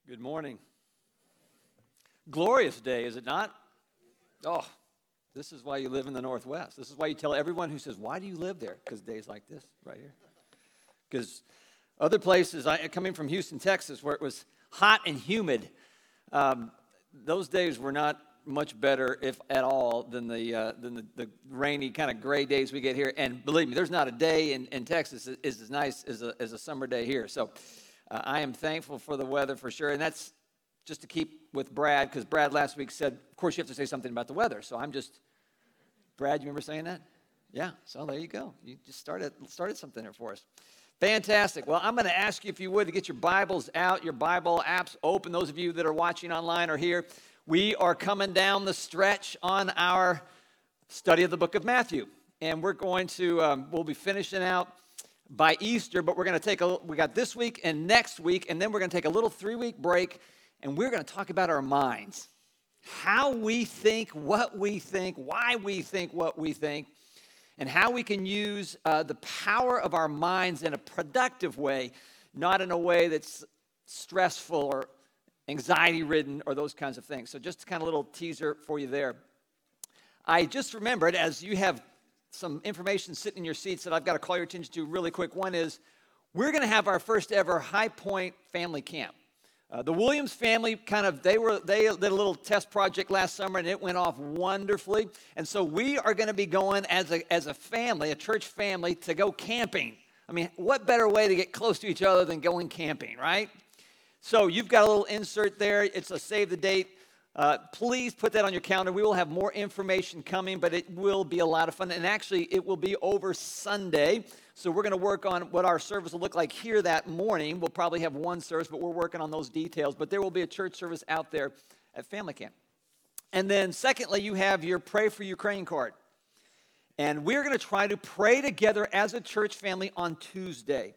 Good morning. Glorious day, is it not? Oh, this is why you live in the Northwest. This is why you tell everyone who says, why do you live there? Because days like this right here. Because other places, coming from Houston, Texas, where it was hot and humid, those days were not much better, if at all, than the rainy kind of gray days we get here. And believe me, there's not a day in Texas is as nice as a summer day here. So I am thankful for the weather for sure. And that's just to keep with Brad, because Brad last week said, of course, you have to say something about the weather. So I'm just, Brad, you remember saying that? Yeah, so there you go. You just started something there for us. Fantastic. Well, I'm going to ask you, if you would, to get your Bibles out, your Bible apps open. Those of you that are watching online or here, we are coming down the stretch on our study of the book of Matthew. And we're going to, we'll be finishing out by Easter, but we're going to we got this week and next week, and then we're going to take a little 3-week break, and we're going to talk about our minds. How we think, what we think, why we think what we think, and how we can use the power of our minds in a productive way, not in a way that's stressful or anxiety-ridden or those kinds of things. So just kind of a little teaser for you there. I just remembered, as you have some information sitting in your seats that I've got to call your attention to really quick. One is, we're going to have our first ever High Point family camp. The Williams family they did a little test project last summer, and it went off wonderfully. And so we are going to be going as a family, a church family, to go camping. I mean, what better way to get close to each other than going camping, right? So you've got a little insert there. It's a save the date. Please put that on your calendar. We will have more information coming, but it will be a lot of fun. And actually, it will be over Sunday. So we're going to work on what our service will look like here that morning. We'll probably have one service, but we're working on those details. But there will be a church service out there at family camp. And then secondly, you have your Pray for Ukraine card. And we're going to try to pray together as a church family on Tuesday.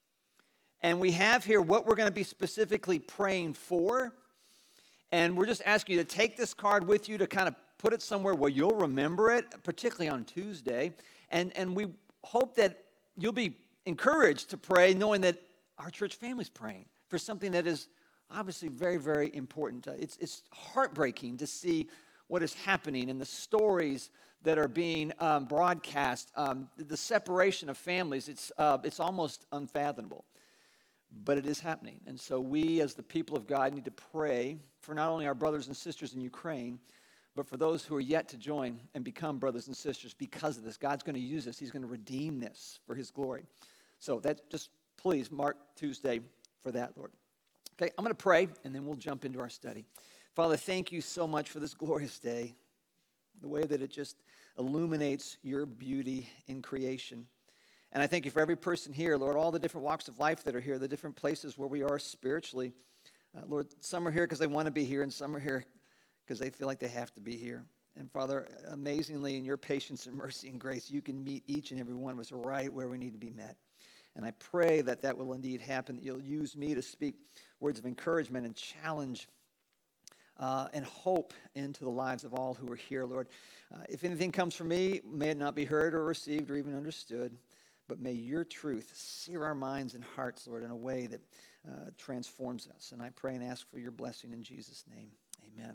And we have here what we're going to be specifically praying for. And we're just asking you to take this card with you to kind of put it somewhere where you'll remember it, particularly on Tuesday. And we hope that you'll be encouraged to pray knowing that our church family's praying for something that is obviously very, very important. It's heartbreaking to see what is happening and the stories that are being broadcast, the separation of families. It's almost unfathomable. But it is happening. And so we, as the people of God, need to pray for not only our brothers and sisters in Ukraine, but for those who are yet to join and become brothers and sisters because of this. God's going to use this. He's going to redeem this for his glory. So that just please mark Tuesday for that, Lord. Okay, I'm going to pray, and then we'll jump into our study. Father, thank you so much for this glorious day, the way that it just illuminates your beauty in creation. And I thank you for every person here, Lord, all the different walks of life that are here, the different places where we are spiritually. Lord, some are here because they want to be here, and some are here because they feel like they have to be here. And Father, amazingly, in your patience and mercy and grace, you can meet each and every one of us right where we need to be met. And I pray that that will indeed happen, that you'll use me to speak words of encouragement and challenge and hope into the lives of all who are here, Lord. If anything comes from me, may it not be heard or received or even understood. But may your truth sear our minds and hearts, Lord, in a way that transforms us. And I pray and ask for your blessing in Jesus' name. Amen.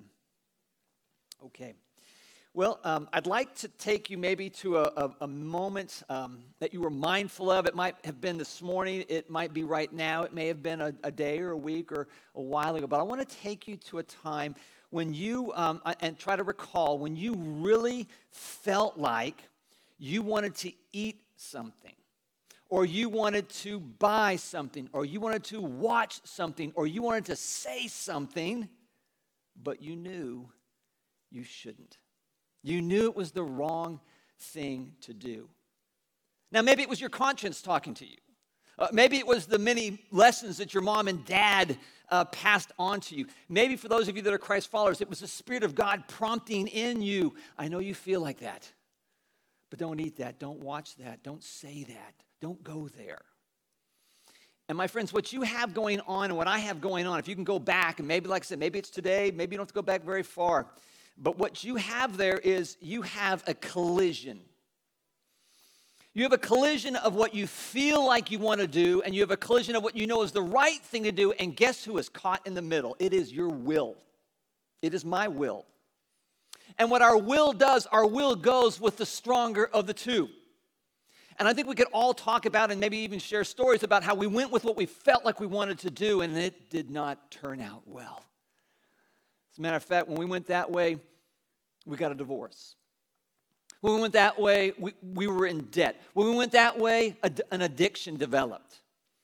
Okay. Well, I'd like to take you maybe to a moment that you were mindful of. It might have been this morning. It might be right now. It may have been a day or a week or a while ago. But I want to take you to a time when you, and try to recall, when you really felt like you wanted to eat something, or you wanted to buy something, or you wanted to watch something, or you wanted to say something, but you knew you shouldn't. You knew it was the wrong thing to do. Now, maybe it was your conscience talking to you. Maybe it was the many lessons that your mom and dad passed on to you. Maybe for those of you that are Christ followers, it was the Spirit of God prompting in you. I know you feel like that, but don't eat that. Don't watch that. Don't say that. Don't go there. And my friends, what you have going on and what I have going on, if you can go back, and maybe, like I said, maybe it's today, maybe you don't have to go back very far, but what you have there is you have a collision. You have a collision of what you feel like you want to do, and you have a collision of what you know is the right thing to do, and guess who is caught in the middle? It is your will. It is my will. And what our will does, our will goes with the stronger of the two. And I think we could all talk about and maybe even share stories about how we went with what we felt like we wanted to do, and it did not turn out well. As a matter of fact, when we went that way, we got a divorce. When we went that way, we were in debt. When we went that way, an addiction developed.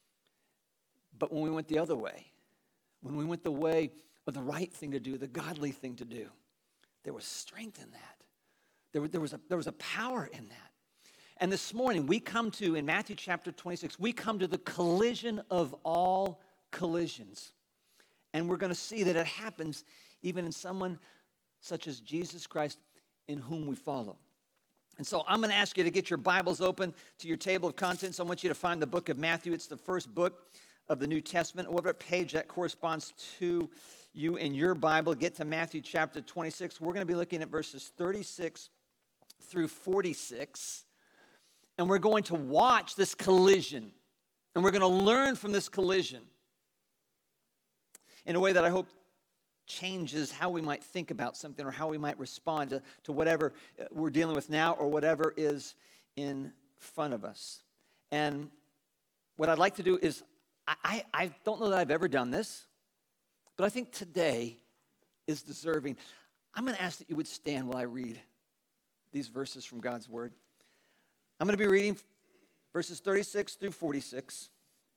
But when we went the other way, when we went the way of the right thing to do, the godly thing to do, there was strength in that. There was a power in that. And this morning, we come to, in Matthew chapter 26, we come to the collision of all collisions. And we're going to see that it happens even in someone such as Jesus Christ, in whom we follow. And so I'm going to ask you to get your Bibles open to your table of contents. I want you to find the book of Matthew. It's the first book of the New Testament. Whatever page that corresponds to you in your Bible, get to Matthew chapter 26. We're going to be looking at verses 36 through 46. And we're going to watch this collision. And we're going to learn from this collision in a way that I hope changes how we might think about something or how we might respond to whatever we're dealing with now or whatever is in front of us. And what I'd like to do is, I don't know that I've ever done this, but I think today is deserving. I'm going to ask that you would stand while I read these verses from God's Word. I'm going to be reading verses 36 through 46.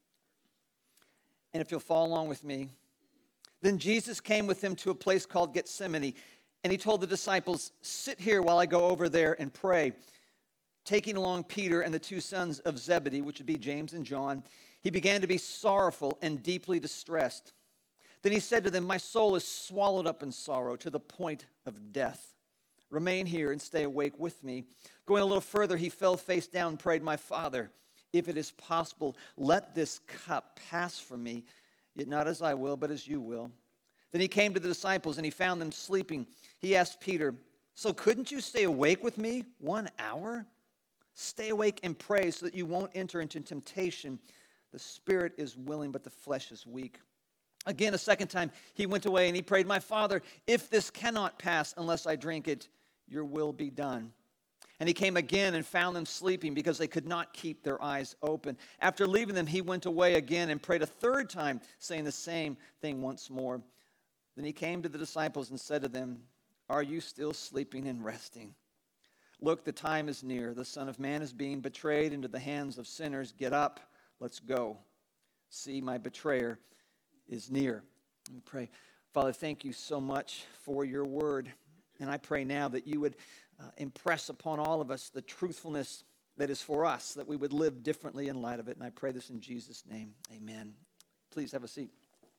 And if you'll follow along with me. Then Jesus came with them to a place called Gethsemane, and he told the disciples, "Sit here while I go over there and pray." Taking along Peter and the two sons of Zebedee, which would be James and John, he began to be sorrowful and deeply distressed. Then he said to them, "My soul is swallowed up in sorrow to the point of death. Remain here and stay awake with me." Going a little further, he fell face down and prayed, "My Father, if it is possible, let this cup pass from me. Yet not as I will, but as you will." Then he came to the disciples, and he found them sleeping. He asked Peter, "So couldn't you stay awake with me 1 hour? Stay awake and pray so that you won't enter into temptation. The spirit is willing, but the flesh is weak." Again, a second time, he went away, and he prayed, "My Father, if this cannot pass unless I drink it, your will be done." And he came again and found them sleeping because they could not keep their eyes open. After leaving them, he went away again and prayed a third time, saying the same thing once more. Then he came to the disciples and said to them, "Are you still sleeping and resting? Look, the time is near. The Son of Man is being betrayed into the hands of sinners. Get up, let's go. See, my betrayer is near." Let me pray. Father, thank you so much for your word. And I pray now that you would impress upon all of us the truthfulness that is for us, that we would live differently in light of it. And I pray this in Jesus' name. Amen. Please have a seat.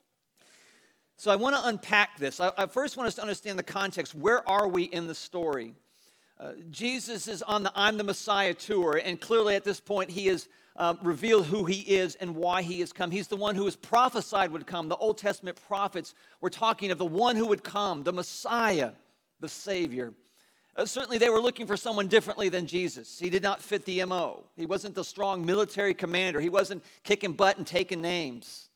So I want to unpack this. I first want us to understand the context. Where are we in the story? Jesus is on the I'm the Messiah tour, and clearly at this point he has revealed who he is and why he has come. He's the one who was prophesied would come. The Old Testament prophets were talking of the one who would come, the Messiah, the Savior. Certainly they were looking for someone differently than Jesus. He did not fit the MO. He wasn't the strong military commander. He wasn't kicking butt and taking names.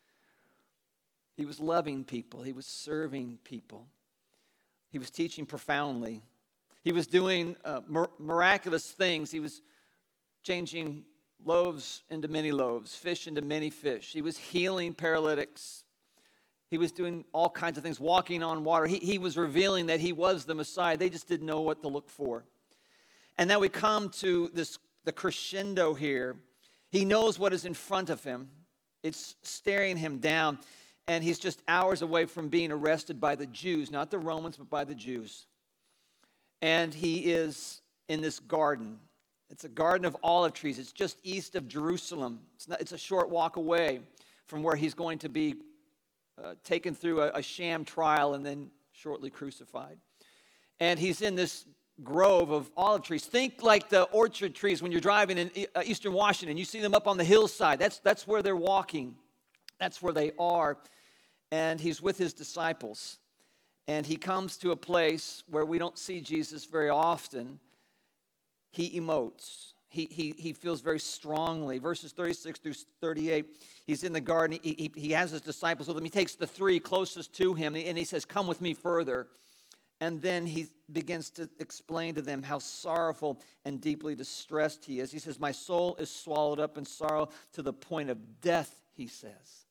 He was loving people. He was serving people. He was teaching profoundly. He was doing miraculous things. He was changing loaves into many loaves, fish into many fish. He was healing paralytics. He was doing all kinds of things, walking on water. He was revealing that he was the Messiah. They just didn't know what to look for. And now we come to the crescendo here. He knows what is in front of him. It's staring him down. And he's just hours away from being arrested by the Jews, not the Romans, but by the Jews. And he is in this garden. It's a garden of olive trees. It's just east of Jerusalem. It's a short walk away from where he's going to be taken through a sham trial and then shortly crucified. And he's in this grove of olive trees. Think like the orchard trees when you're driving in eastern Washington. You see them up on the hillside. That's where they're walking. That's where they are. And he's with his disciples. And he comes to a place where we don't see Jesus very often. He emotes. He feels very strongly. Verses 36 through 38, he's in the garden. He has his disciples with him. He takes the three closest to him, and he says, come with me further. And then he begins to explain to them how sorrowful and deeply distressed he is. He says, my soul is swallowed up in sorrow to the point of death, he says.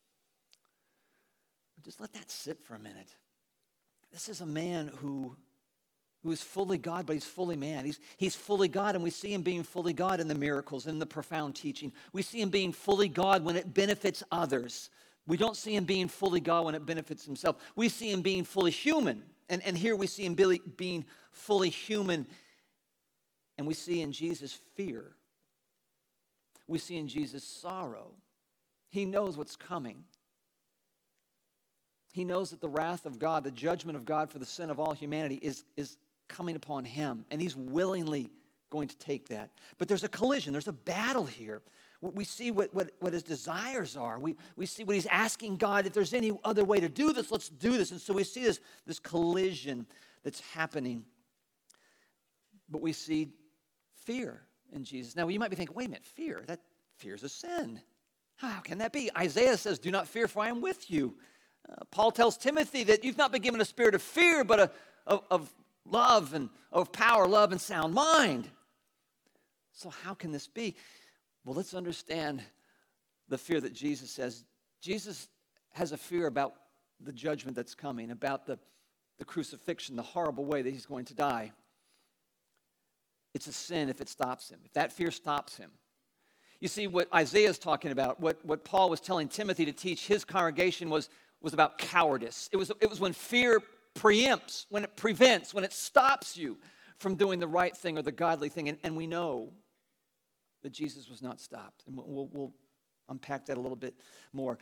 Just let that sit for a minute. This is a man who is fully God, but he's fully man. He's fully God, and we see him being fully God in the miracles, in the profound teaching. We see him being fully God when it benefits others. We don't see him being fully God when it benefits himself. We see him being fully human. And here we see him being fully human. And we see in Jesus fear. We see in Jesus sorrow. He knows what's coming. He knows that the wrath of God, the judgment of God for the sin of all humanity is coming upon him. And he's willingly going to take that. But there's a collision. There's a battle here. We see what his desires are. We see what he's asking God, if there's any other way to do this, let's do this. And so we see this collision that's happening. But we see fear in Jesus. Now, you might be thinking, wait a minute, fear? That fear is a sin. How can that be? Isaiah says, do not fear, for I am with you. Paul tells Timothy that you've not been given a spirit of fear, but of love and of power, love, and sound mind. So how can this be? Well, let's understand the fear that Jesus says. Jesus has a fear about the judgment that's coming, about the crucifixion, the horrible way that he's going to die. It's a sin if it stops him, if that fear stops him. You see, what Isaiah is talking about, what Paul was telling Timothy to teach his congregation was about cowardice. It was when fear preempts, when it prevents, when it stops you from doing the right thing or the godly thing. And we know that Jesus was not stopped. And we'll unpack that a little bit more.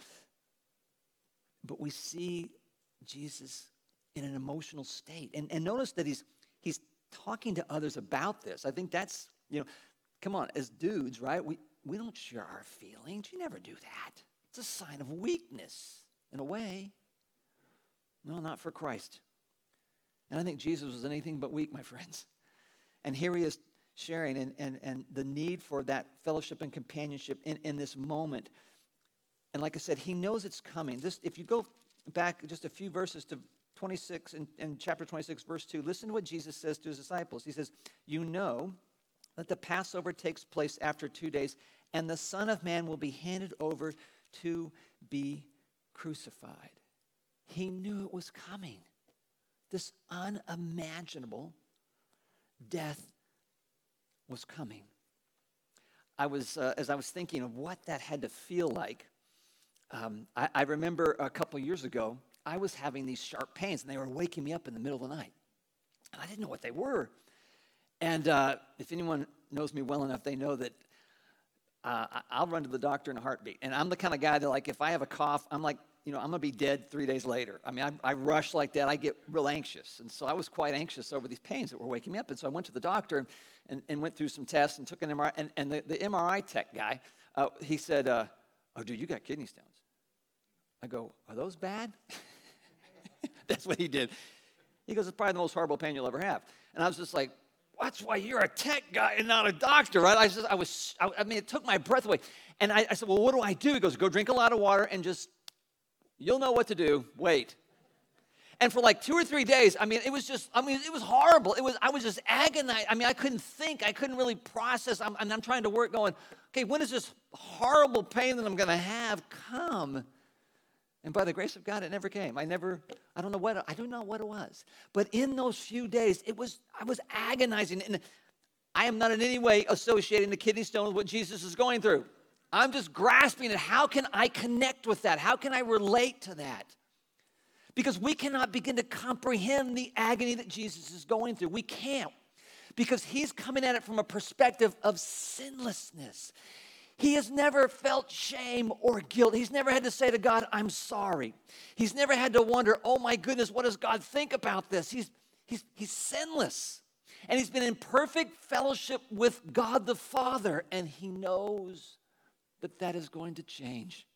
But we see Jesus in an emotional state. And notice that he's talking to others about this. I think that's, come on, as dudes, right? We don't share our feelings. You never do that. It's a sign of weakness, in a way. No, not for Christ. And I think Jesus was anything but weak, my friends. And here he is sharing and the need for that fellowship and companionship in this moment. And like I said, he knows it's coming. If you go back just a few verses to 26 in chapter 26, verse 2, listen to what Jesus says to his disciples. He says, you know that the Passover takes place after 2 days, and the Son of Man will be handed over to be crucified. He knew it was coming. This unimaginable death was coming. As I was thinking of what that had to feel like, I remember a couple years ago, I was having these sharp pains, and they were waking me up in the middle of the night. And I didn't know what they were. And if anyone knows me well enough, they know that I'll run to the doctor in a heartbeat. And I'm the kind of guy that, like, if I have a cough, I'm like, I'm going to be dead 3 days later. I mean, I rush like that. I get real anxious. And so I was quite anxious over these pains that were waking me up. And so I went to the doctor and went through some tests and took an MRI. And the MRI tech guy, he said, oh, dude, you got kidney stones. I go, are those bad? That's what he did. He goes, it's probably the most horrible pain you'll ever have. And I was just like, that's why you're a tech guy and not a doctor, right? I mean, it took my breath away. And I said, well, what do? He goes, go drink a lot of water and just, you'll know what to do. Wait. And for like 2 or 3 days, it was horrible. I was just agonized. I couldn't think. I couldn't really process. I'm trying to work going, okay, when does this horrible pain that I'm going to have come? And by the grace of God, it never came. I don't know what it was. But in those few days, I was agonizing. And I am not in any way associating the kidney stone with what Jesus is going through. I'm just grasping at how can I connect with that? How can I relate to that? Because we cannot begin to comprehend the agony that Jesus is going through. We can't. Because he's coming at it from a perspective of sinlessness. He has never felt shame or guilt. He's never had to say to God, I'm sorry. He's never had to wonder, oh my goodness, what does God think about this? He's sinless. And he's been in perfect fellowship with God the Father. And he knows that is going to change.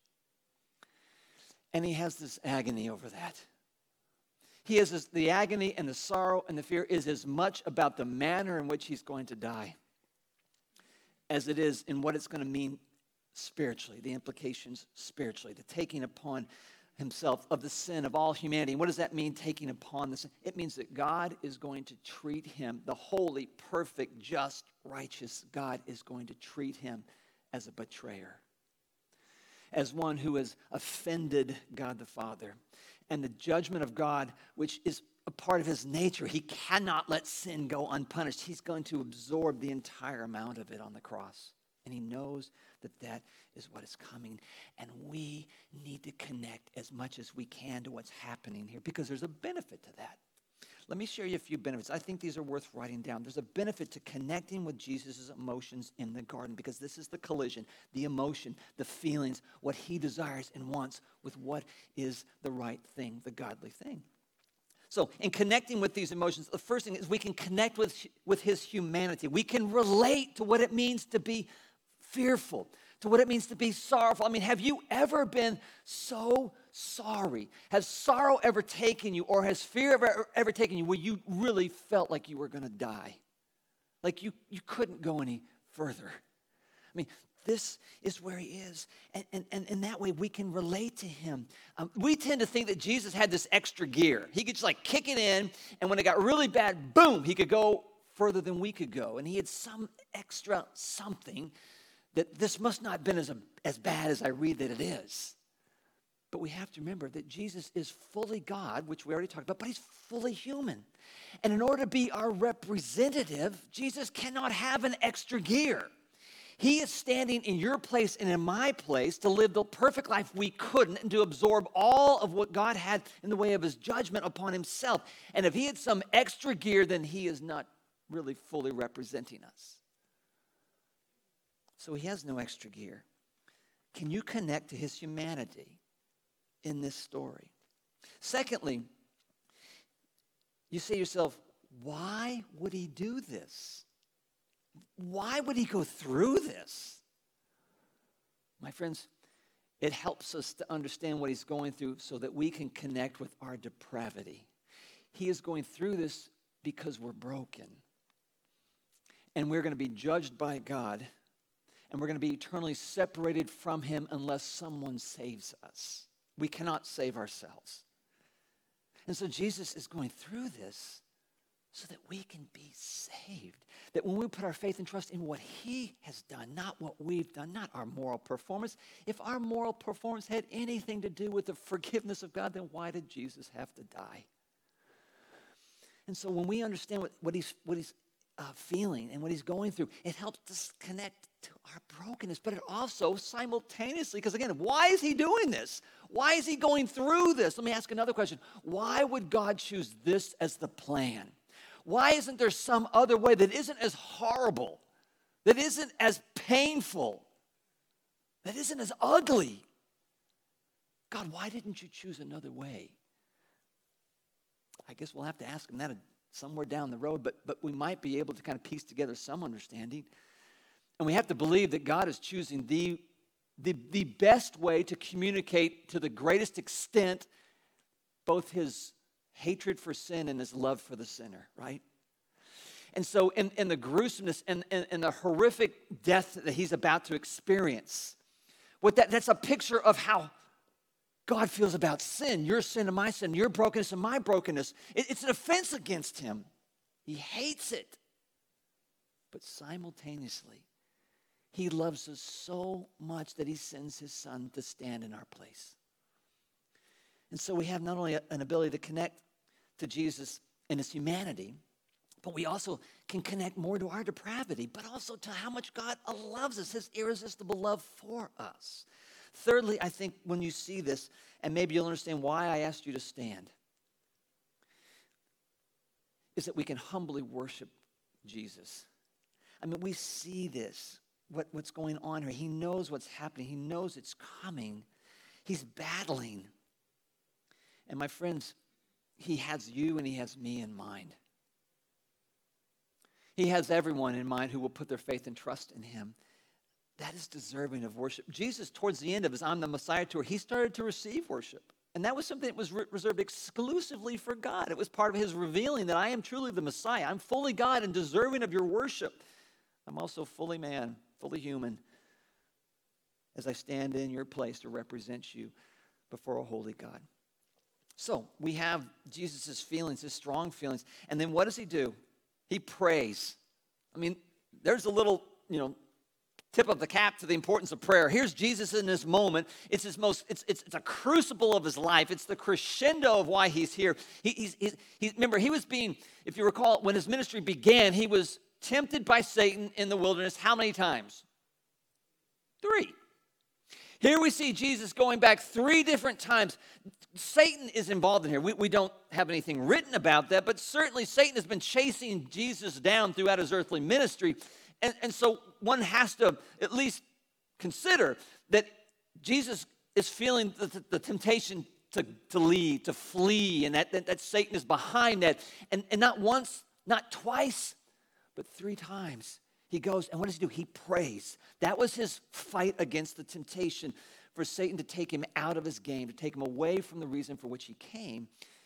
And he has this agony over that. The agony and the sorrow and the fear is as much about the manner in which he's going to die. as it is in what it's going to mean spiritually, the implications spiritually, the taking upon himself of the sin of all humanity. And what does that mean, taking upon the sin? It means that God is going to treat him, the holy, perfect, just, righteous God is going to treat him as a betrayer, as one who has offended God the Father. And the judgment of God, which is a part of his nature, he cannot let sin go unpunished. He's going to absorb the entire amount of it on the cross. And he knows that that is what is coming. And we need to connect as much as we can to what's happening here, because there's a benefit to that. Let me share you a few benefits. I think these are worth writing down. There's a benefit to connecting with Jesus' emotions in the garden, because this is the collision, the emotion, the feelings, what he desires and wants with what is the right thing, the godly thing. So in connecting with these emotions, the first thing is we can connect with his humanity. We can relate to what it means to be fearful, to what it means to be sorrowful. I mean, have you ever been so sorry? Has sorrow ever taken you, or has fear ever taken you where you really felt like you were going to die? Like you couldn't go any further? I mean, this is where he is. And in that way, we can relate to him. We tend to think that Jesus had this extra gear. He could just like kick it in, and when it got really bad, boom, he could go further than we could go. And he had some extra something that this must not have been as bad as I read that it is. But we have to remember that Jesus is fully God, which we already talked about, but he's fully human. And in order to be our representative, Jesus cannot have an extra gear. He is standing in your place and in my place to live the perfect life we couldn't, and to absorb all of what God had in the way of his judgment upon himself. And if he had some extra gear, then he is not really fully representing us. So he has no extra gear. Can you connect to his humanity in this story? Secondly, you say to yourself, why would he do this? Why would he go through this? My friends, it helps us to understand what he's going through so that we can connect with our depravity. He is going through this because we're broken. And we're going to be judged by God. And we're going to be eternally separated from him unless someone saves us. We cannot save ourselves. And so Jesus is going through this so that we can be saved. That when we put our faith and trust in what he has done, not what we've done, not our moral performance. If our moral performance had anything to do with the forgiveness of God, then why did Jesus have to die? And so when we understand what he's feeling and what he's going through, it helps us connect to our brokenness, but it also simultaneously, because again, why is he doing this? Why is he going through this? Let me ask another question. Why would God choose this as the plan? Why isn't there some other way that isn't as horrible, that isn't as painful, that isn't as ugly? God, why didn't you choose another way? I guess we'll have to ask him that somewhere down the road, but we might be able to kind of piece together some understanding. And we have to believe that God is choosing the best way to communicate to the greatest extent both his hatred for sin and his love for the sinner, right? And so in the gruesomeness and the horrific death that he's about to experience, that's a picture of how God feels about sin, your sin and my sin, your brokenness and my brokenness. It's an offense against him. He hates it. But simultaneously, he loves us so much that he sends his son to stand in our place. And so we have not only an ability to connect to Jesus and his humanity, but we also can connect more to our depravity, but also to how much God loves us, his irresistible love for us. Thirdly, I think when you see this, and maybe you'll understand why I asked you to stand, is that we can humbly worship Jesus. I mean, we see this, what's going on here. He knows what's happening. He knows it's coming. He's battling. And my friends, he has you and he has me in mind. He has everyone in mind who will put their faith and trust in him. That is deserving of worship. Jesus, towards the end of his I'm the Messiah tour, he started to receive worship. And that was something that was reserved exclusively for God. It was part of his revealing that I am truly the Messiah. I'm fully God and deserving of your worship. I'm also fully man. fully human, as I stand in your place to represent you before a holy God. So we have Jesus' feelings, his strong feelings. And then what does he do? He prays. I mean, there's a little, tip of the cap to the importance of prayer. Here's Jesus in this moment. It's a crucible of his life. It's the crescendo of why he's here. Remember, he was being, if you recall, when his ministry began, he was tempted by Satan in the wilderness. How many times? 3. Here we see Jesus going back 3 different times. Satan is involved in here. We don't have anything written about that, but certainly Satan has been chasing Jesus down throughout his earthly ministry. And so one has to at least consider that Jesus is feeling the temptation to leave, to flee, and that Satan is behind that. And not once, not twice, but 3 times. He goes, and what does he do? He prays. That was his fight against the temptation for Satan to take him out of his game, to take him away from the reason for which he came.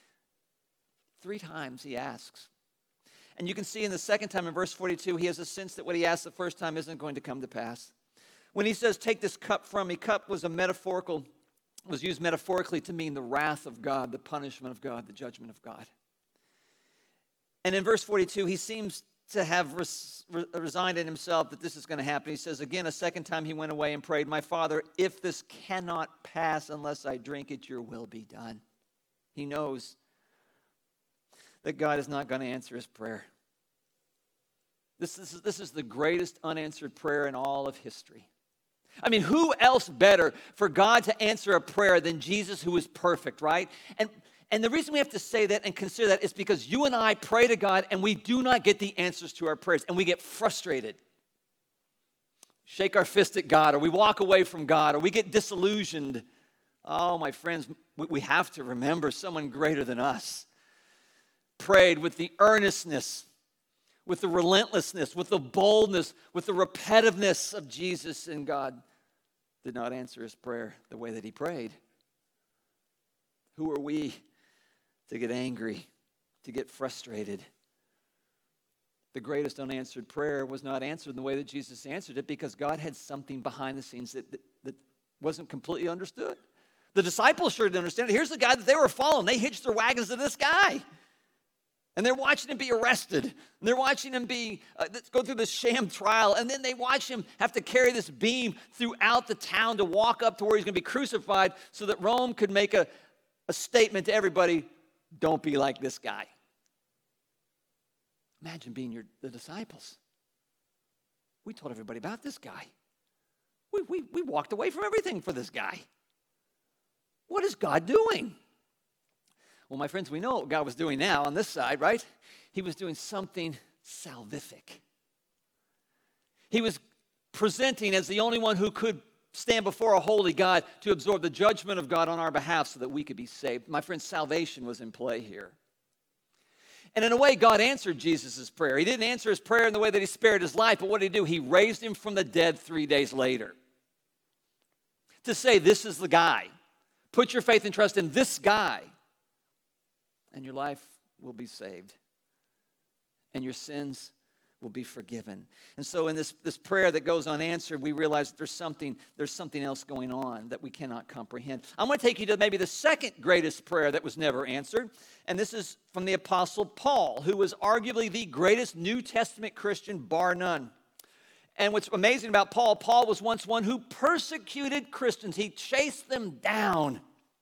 3 times he asks. And you can see in the second time in verse 42, he has a sense that what he asked the first time isn't going to come to pass. When he says, take this cup from me, cup was used metaphorically to mean the wrath of God, the punishment of God, the judgment of God. And in verse 42, he seems to have resigned in himself that this is going to happen. He says, again, a second time he went away and prayed, my Father, if this cannot pass unless I drink it, your will be done. He knows that God is not going to answer his prayer. This is the greatest unanswered prayer in all of history. I mean, who else better for God to answer a prayer than Jesus, who is perfect, right? And the reason we have to say that and consider that is because you and I pray to God and we do not get the answers to our prayers, and we get frustrated. Shake our fist at God, or we walk away from God, or we get disillusioned. Oh, my friends, we have to remember someone greater than us prayed with the earnestness, with the relentlessness, with the boldness, with the repetitiveness of Jesus, and God did not answer his prayer the way that he prayed. Who are we to get angry, to get frustrated? The greatest unanswered prayer was not answered in the way that Jesus answered it, because God had something behind the scenes that wasn't completely understood. The disciples sure didn't understand it. Here's the guy that they were following. They hitched their wagons to this guy. And they're watching him be arrested. And they're watching him go through this sham trial. And then they watch him have to carry this beam throughout the town to walk up to where he's going to be crucified, so that Rome could make a statement to everybody, don't be like this guy. Imagine being the disciples. We told everybody about this guy. We walked away from everything for this guy. What is God doing? Well, my friends, we know what God was doing now on this side, right? He was doing something salvific. He was presenting as the only one who could stand before a holy God to absorb the judgment of God on our behalf so that we could be saved. My friends, salvation was in play here. And in a way, God answered Jesus' prayer. He didn't answer his prayer in the way that he spared his life, but what did he do? He raised him from the dead 3 days later. To say, this is the guy. Put your faith and trust in this guy, and your life will be saved, and your sins will be forgiven. And so in this prayer that goes unanswered, we realize that there's something else going on that we cannot comprehend. I'm going to take you to maybe the second greatest prayer that was never answered, and this is from the Apostle Paul, who was arguably the greatest New Testament Christian, bar none. And what's amazing about Paul was once one who persecuted Christians. He chased them down.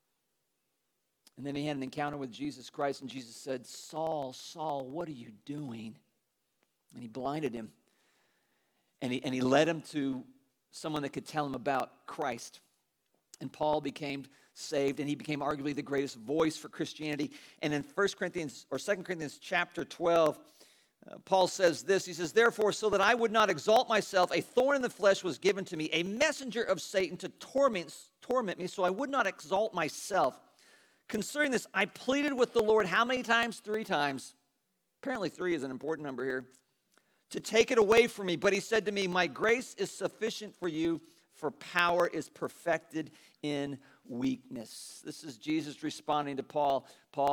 And then he had an encounter with Jesus Christ, and Jesus said, Saul, Saul, what are you doing? And he blinded him. And he led him to someone that could tell him about Christ. And Paul became saved, and he became arguably the greatest voice for Christianity. And in 2 Corinthians chapter 12, Paul says this. He says, therefore, so that I would not exalt myself, a thorn in the flesh was given to me, a messenger of Satan to torment me, so I would not exalt myself. Concerning this, I pleaded with the Lord how many times? 3 times. Apparently 3 is an important number here. To take it away from me. But he said to me, my grace is sufficient for you, for power is perfected in weakness. This is Jesus responding to Paul.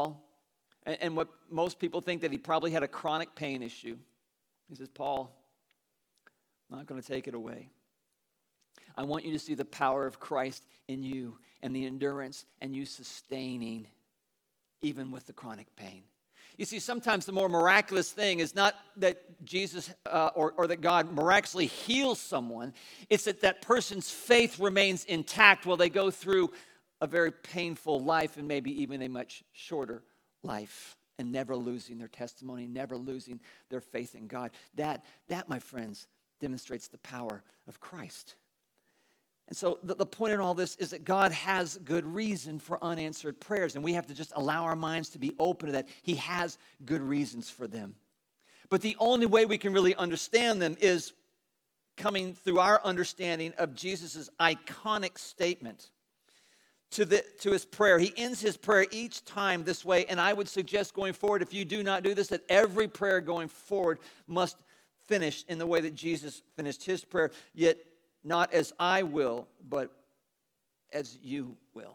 And what most people think that he probably had a chronic pain issue. He says, Paul, I'm not going to take it away. I want you to see the power of Christ in you and the endurance and you sustaining even with the chronic pain. You see, sometimes the more miraculous thing is not that Jesus or that God miraculously heals someone. It's that that person's faith remains intact while they go through a very painful life and maybe even a much shorter life, and never losing their testimony, never losing their faith in God. That, my friends, demonstrates the power of Christ. And so the point in all this is that God has good reason for unanswered prayers, and we have to just allow our minds to be open to that. He has good reasons for them. But the only way we can really understand them is coming through our understanding of Jesus' iconic statement to his prayer. He ends his prayer each time this way, and I would suggest going forward, if you do not do this, that every prayer going forward must finish in the way that Jesus finished his prayer, yet not as I will, but as you will.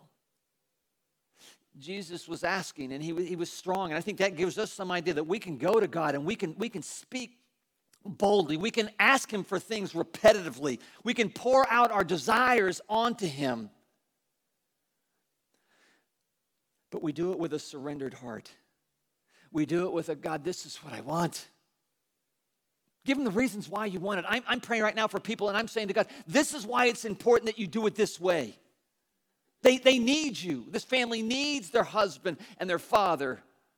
Jesus was asking, and he was strong, and I think that gives us some idea that we can go to God and we can speak boldly. We can ask him for things repetitively. We can pour out our desires onto him. But we do it with a surrendered heart. We do it with a, God, this is what I want. Give them the reasons why you want it. I'm praying right now for people, and I'm saying to God, this is why it's important that you do it this way. They need you. This family needs their husband and their father.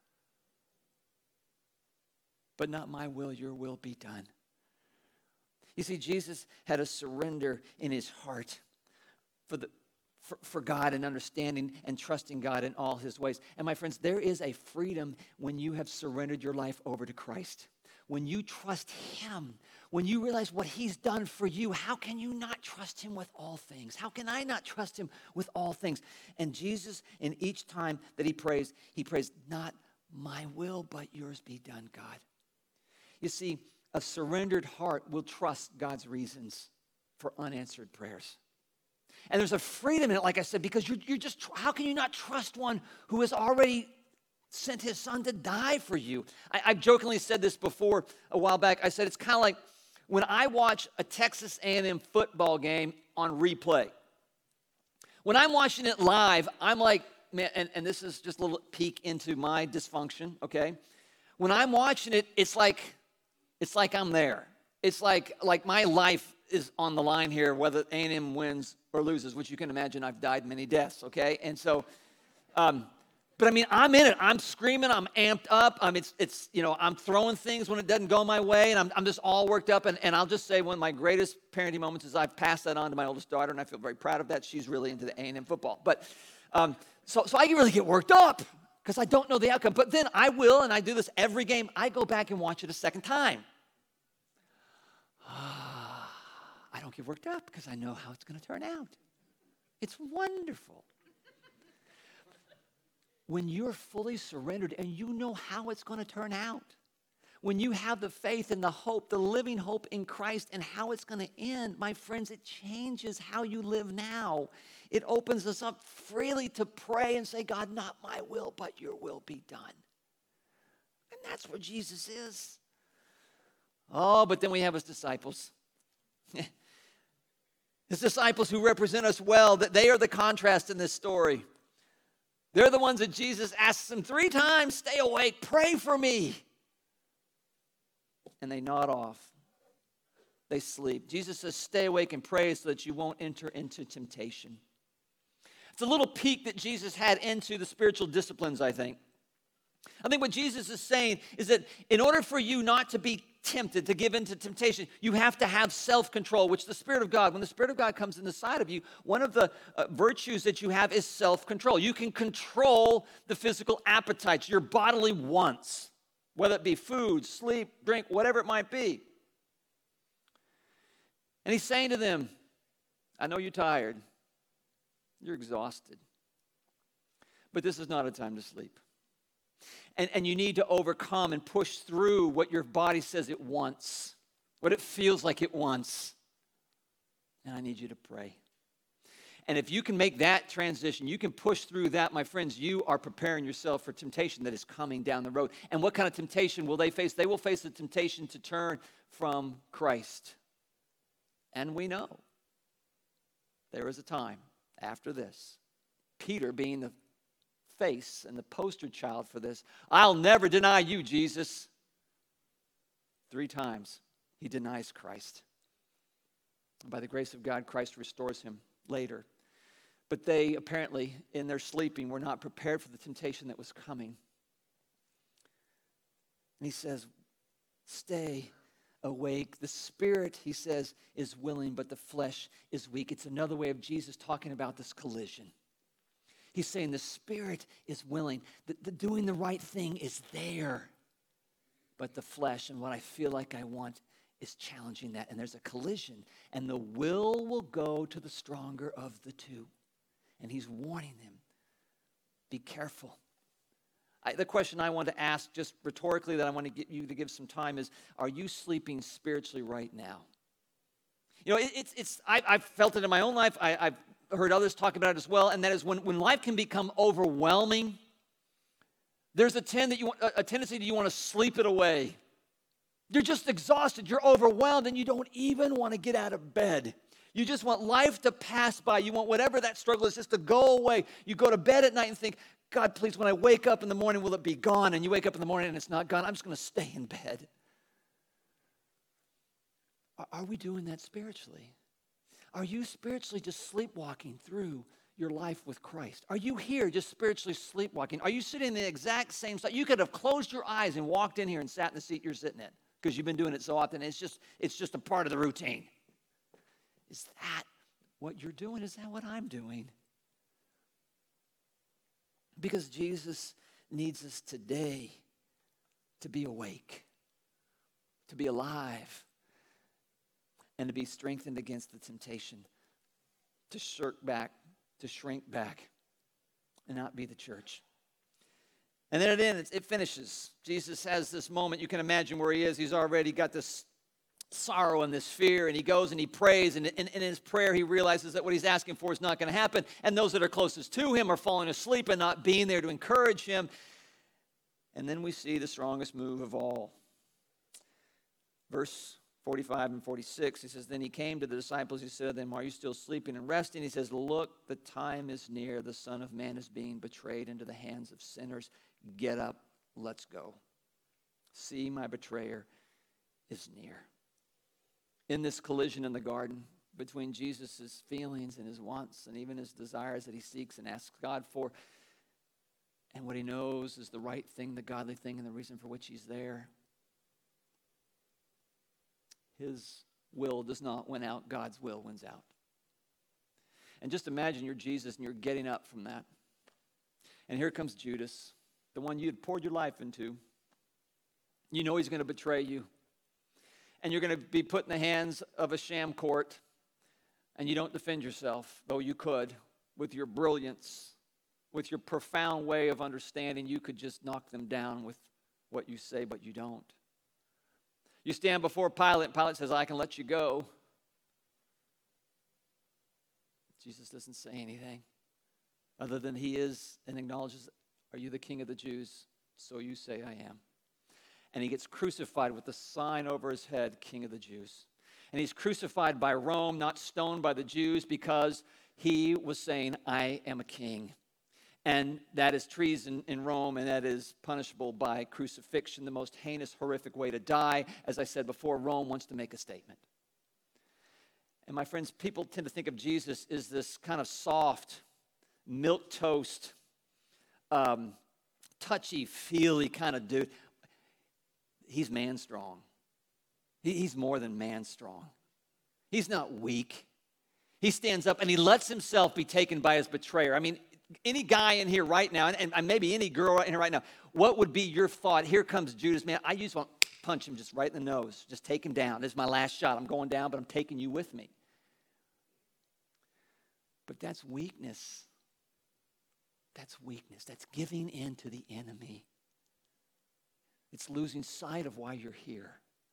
But not my will, your will be done. You see, Jesus had a surrender in his heart for God and understanding and trusting God in all his ways. And my friends, there is a freedom when you have surrendered your life over to Christ. When you trust him, when you realize what he's done for you, how can you not trust him with all things? How can I not trust him with all things? And Jesus, in each time that he prays, not my will, but yours be done, God. You see, a surrendered heart will trust God's reasons for unanswered prayers. And there's a freedom in it, like I said, because you're just, how can you not trust one who has already sent his son to die for you? I've jokingly said this before a while back. I said it's kind of like when I watch a Texas A&M football game on replay. When I'm watching it live, I'm like, man, and this is just a little peek into my dysfunction, okay? When I'm watching it, it's like I'm there. It's like my life is on the line here, whether A&M wins or loses, which you can imagine I've died many deaths, okay? And so, but I mean, I'm in it. I'm screaming. I'm amped up. It's I'm throwing things when it doesn't go my way, and I'm just all worked up. And I'll just say one of my greatest parenting moments is I've passed that on to my oldest daughter, and I feel very proud of that. She's really into the A&M football. But so I really get worked up because I don't know the outcome. But then I will, and I do this every game. I go back and watch it a second time. I don't get worked up because I know how it's going to turn out. It's wonderful. When you're fully surrendered and you know how it's going to turn out, when you have the faith and the hope, the living hope in Christ and how it's going to end, my friends, it changes how you live now. It opens us up freely to pray and say, God, not my will, but your will be done. And that's what Jesus is. Oh, but then we have his disciples. His disciples who represent us well, that they are the contrast in this story. They're the ones that Jesus asks them 3 times, stay awake, pray for me. And they nod off. They sleep. Jesus says, stay awake and pray so that you won't enter into temptation. It's a little peek that Jesus had into the spiritual disciplines, I think. I think what Jesus is saying is that in order for you not to be tempted, to give into temptation, you have to have self-control, which the Spirit of God, when the Spirit of God comes inside of you, one of the virtues that you have is self-control. You can control the physical appetites, your bodily wants, whether it be food, sleep, drink, whatever it might be. And he's saying to them, I know you're tired. You're exhausted. But this is not a time to sleep. And you need to overcome and push through what your body says it wants, what it feels like it wants. And I need you to pray. And if you can make that transition, you can push through that, my friends, you are preparing yourself for temptation that is coming down the road. And what kind of temptation will they face? They will face the temptation to turn from Christ. And we know there is a time after this, Peter being the face and the poster child for this. I'll never deny you, Jesus. 3 times he denies Christ. And by the grace of God, Christ restores him later. But they apparently, in their sleeping, were not prepared for the temptation that was coming. And he says, stay awake. The spirit, he says, is willing, but the flesh is weak. It's another way of Jesus talking about this collision. He's saying the spirit is willing. The doing the right thing is there. But the flesh and what I feel like I want is challenging that. And there's a collision. And the will go to the stronger of the two. And he's warning them, be careful. The question I want to ask just rhetorically that I want to get you to give some time is, are you sleeping spiritually right now? You know, I've felt it in my own life. I've heard others talk about it as well. And that is when life can become overwhelming, there's a tendency that you want to sleep it away. You're just exhausted. You're overwhelmed and you don't even want to get out of bed. You just want life to pass by. You want whatever that struggle is just to go away. You go to bed at night and think, God, please, when I wake up in the morning, will it be gone? And you wake up in the morning and it's not gone. I'm just going to stay in bed. Are we doing that spiritually? Are you spiritually just sleepwalking through your life with Christ? Are you here just spiritually sleepwalking? Are you sitting in the exact same spot? You could have closed your eyes and walked in here and sat in the seat you're sitting in because you've been doing it so often. It's just a part of the routine. Is that what you're doing? Is that what I'm doing? Because Jesus needs us today to be awake, to be alive, and to be strengthened against the temptation, to shrink back, and not be the church. And then it finishes. Jesus has this moment. You can imagine where he is. He's already got this sorrow and this fear, and he goes and he prays, and in his prayer he realizes that what he's asking for is not going to happen, and those that are closest to him are falling asleep and not being there to encourage him. And then we see the strongest move of all. Verse 45 and 46, he says, then he came to the disciples, he said to them, are you still sleeping and resting? He says, look, the time is near, the Son of Man is being betrayed into the hands of sinners. Get up, let's go. See, my betrayer is near. In this collision in the garden between Jesus' feelings and his wants and even his desires that he seeks and asks God for, and what he knows is the right thing, the godly thing, and the reason for which he's there, his will does not win out, God's will wins out. And just imagine you're Jesus and you're getting up from that. And here comes Judas, the one you had poured your life into. You know he's going to betray you. And you're going to be put in the hands of a sham court, and you don't defend yourself, though you could, with your brilliance, with your profound way of understanding. You could just knock them down with what you say, but you don't. You stand before Pilate, and Pilate says, I can let you go. Jesus doesn't say anything other than he is and acknowledges, are you the King of the Jews? So you say I am. And he gets crucified with the sign over his head, King of the Jews. And he's crucified by Rome, not stoned by the Jews, because he was saying, I am a king. And that is treason in Rome, and that is punishable by crucifixion, the most heinous, horrific way to die. As I said before, Rome wants to make a statement. And my friends, people tend to think of Jesus as this kind of soft, milquetoast, touchy-feely kind of dude. He's man strong. He's more than man strong. He's not weak. He stands up and he lets himself be taken by his betrayer. I mean, any guy in here right now, and maybe any girl in here right now, what would be your thought? Here comes Judas, man. I just want to punch him just right in the nose. Just take him down. This is my last shot. I'm going down, but I'm taking you with me. But that's weakness. That's weakness. That's giving in to the enemy. It's losing sight of why you're here.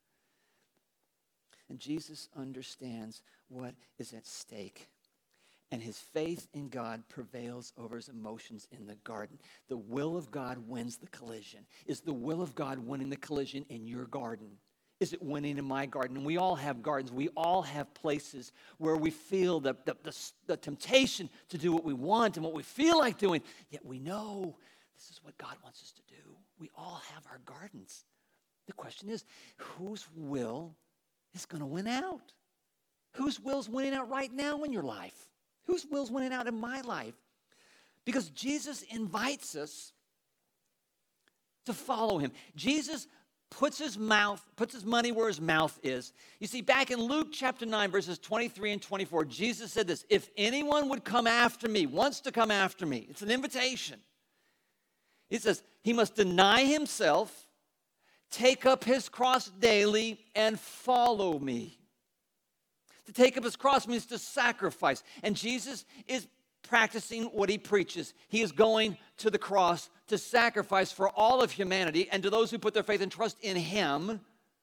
And Jesus understands what is at stake. And his faith in God prevails over his emotions in the garden. The will of God wins the collision. Is the will of God winning the collision in your garden? is it winning in my garden? And we all have gardens. We all have places where we feel the temptation to do what we want and what we feel like doing. Yet we know this is what God wants us to do. We all have our gardens. The question is, whose will is going to win out? Whose will is winning out right now in your life? Whose will is winning out in my life? Because Jesus invites us to follow him. Jesus puts his money where his mouth is. You see, back in Luke chapter 9, verses 23 and 24, Jesus said this, if anyone would come after me, wants to come after me, it's an invitation. He says, he must deny himself, take up his cross daily, and follow me. To take up his cross means to sacrifice. And Jesus is practicing what he preaches. He is going to the cross to sacrifice for all of humanity and to those who put their faith and trust in him.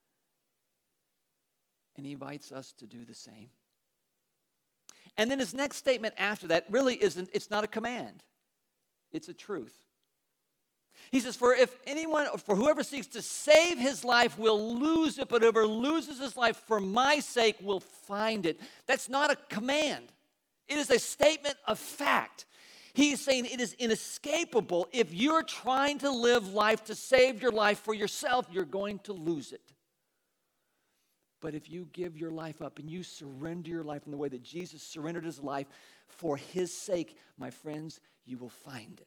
And he invites us to do the same. And then his next statement after that really it's not a command. It's a truth. He says, for whoever seeks to save his life will lose it, but whoever loses his life for my sake will find it. That's not a command. It is a statement of fact. He's saying it is inescapable. If you're trying to live life to save your life for yourself, you're going to lose it. But if you give your life up and you surrender your life in the way that Jesus surrendered his life for his sake, my friends, you will find it.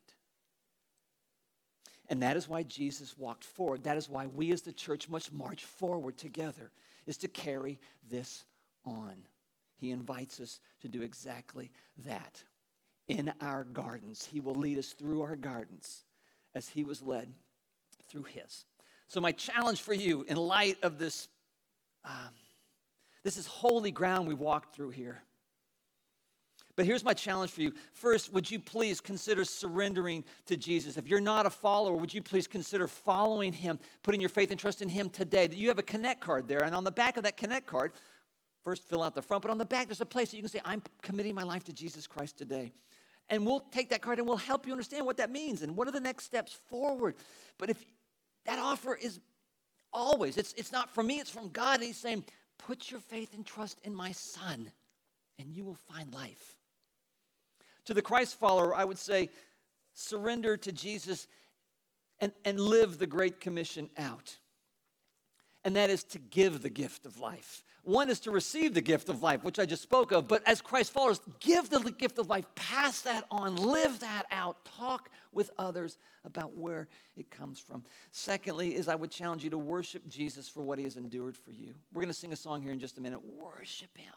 And that is why Jesus walked forward. That is why we as the church must march forward together, is to carry this on. He invites us to do exactly that. In our gardens, he will lead us through our gardens as he was led through his. So my challenge for you in light of this, this is holy ground we walked through here. But here's my challenge for you. First, would you please consider surrendering to Jesus? If you're not a follower, would you please consider following him, putting your faith and trust in him today? You have a Connect card there, and on the back of that Connect card, first fill out the front, but on the back there's a place that you can say, I'm committing my life to Jesus Christ today. And we'll take that card and we'll help you understand what that means and what are the next steps forward. But if that offer is always, it's not from me, it's from God. And he's saying, put your faith and trust in my son and you will find life. To the Christ follower, I would say, surrender to Jesus and live the Great Commission out. And that is to give the gift of life. One is to receive the gift of life, which I just spoke of, but as Christ followers, give the gift of life, pass that on, live that out, talk with others about where it comes from. Secondly, is I would challenge you to worship Jesus for what he has endured for you. We're going to sing a song here in just a minute. Worship him.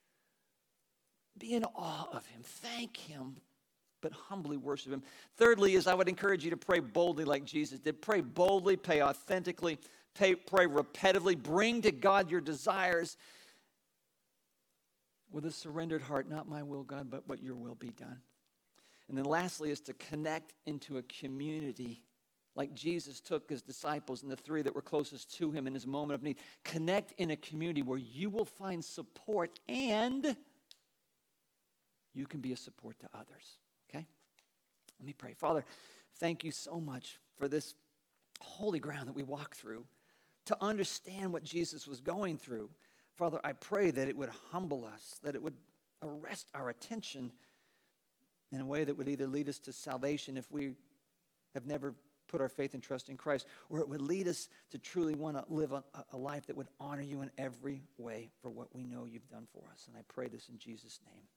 Be in awe of him. Thank him, but humbly worship him. Thirdly, is I would encourage you to pray boldly like Jesus did. Pray boldly, pray authentically, pray repetitively. Bring to God your desires with a surrendered heart. Not my will, God, but your will be done. And then lastly is to connect into a community like Jesus took his disciples and the three that were closest to him in his moment of need. Connect in a community where you will find support and you can be a support to others, okay? Let me pray. Father, thank you so much for this holy ground that we walk through to understand what Jesus was going through. Father, I pray that it would humble us, that it would arrest our attention in a way that would either lead us to salvation if we have never put our faith and trust in Christ, or it would lead us to truly want to live a life that would honor you in every way for what we know you've done for us. And I pray this in Jesus' name.